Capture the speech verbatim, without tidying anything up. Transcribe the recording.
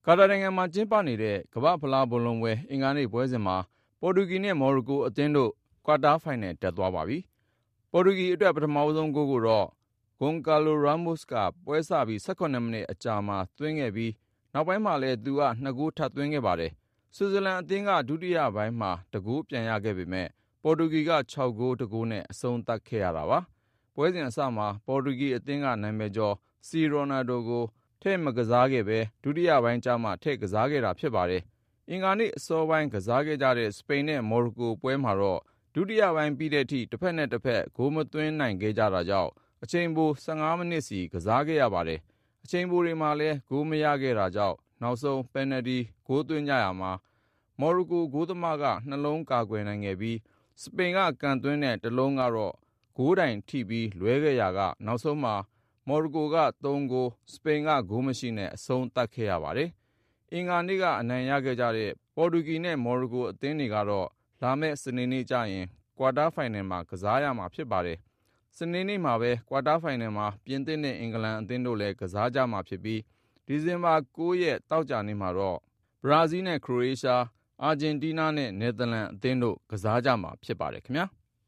ကာတာနိုင်ငံမှာကျင်းပနေတဲ့ကမ္ဘာ့ဖလားဘောလုံးပွဲအင်္ဂါနေ့ပွဲစဉ်မှာပေါ်တူဂီနဲ့မော်ရိုကိုအသင်းတို့ကွာတားဖိုင်နယ်တက်သွားပါပြီ။ပေါ်တူဂီအတွက်ပထမဆုံးဂိုးကိုတော့ဂွန်ကာလိုရာမို့စ်ကပွဲစပြီး၁၇မိနစ်အကြာမှာသွင်းခဲ့ပြီးနောက်ပိုင်းမှာလည်းသူကနှစ်ဂိုးထပ်သွင်းခဲ့ပါတယ်။ဆွစ်ဇာလန်အသင်းကဒုတိယပိုင်းမှာတဂိုးပြန်ရခဲ့ပေမဲ့ပေါ်တူဂီက၆ဂိုးတဂိုးနဲ့အဆုံးသတ်ခဲ့ရတာပါ။ပွဲစဉ်အစမှာပေါ်တူဂီအသင်းကနာမည်ကျော်စီရိုနာဒိုကိုထည့်မကစားခဲ့ပဲဒုတိယပိုင်းကျမှထည့်ကစားခဲ့တာဖြစ်ပါတယ်။အင်္ဂါနေ့အစောပိုင်းကစားခဲ့ကြတဲ့စပိန်နဲ့မော်ရိုကိုပွဲမှာတော့ဒုတိယပိုင်းပြီးတဲ့အထိတစ်ဖက်နဲ့တစ်ဖက်ဂိုးမသွင်းနိုင်ခဲ့ကြတာကြောင့်အချိန်ပို၁၅မိနစ်စီကစားခဲ့ရပါတယ်။အချိန်ပိုတွေမှာလည်းဂိုးမရခဲ့တာကြောင့်နောက်ဆုံးပယ်နယ်တီဂိုးသွင်းကြရမှာမော်ရိုကိုဂိုးသမားကနှလုံးကာကွယ်နိုင်ခဲ့ပြီးစပိန်ကကန်သွင်းတဲ့တစ်လုံးကတော့ဂိုးတိုင်ထိပြီးလွဲခဲ့ရာကနောက်ဆုံးမှာမော်ရိုကိုက၃ဂိုးစပိန်ကဂိုးမရှိနဲ့အဆုံးသတ်ခဲ့ရပါတယ်။အင်္ဂါနေ့ကအနိုင်ရခဲ့ကြတဲ့ပေါ်တူဂီနဲ့မော်ရိုကိုအသင်းတွေကတော့လာမယ့်စနေနေ့ကျရင်ကွာတားဖိုင်နယ်မှာကစားရမှာဖြစ်ပါတယ်။စနေနေ့မှာပဲကွာတားဖိုင်နယ်မှာပြင်သစ်နဲ့အင်္ဂလန်အသင်းတို့လည်းကစားကြမှာဖြစ်ပြီးဒီဇင်ဘာ၉ရက်သောကြာနေ့မှာတော့ဘရာဇီးနဲ့ခရိုအေးရှားအာဂျင်တီးနားနဲ့နယ်သာလန်အသင်းတို့ကစားကြမှာဖြစ်ပါတယ်ခင်ဗျာ။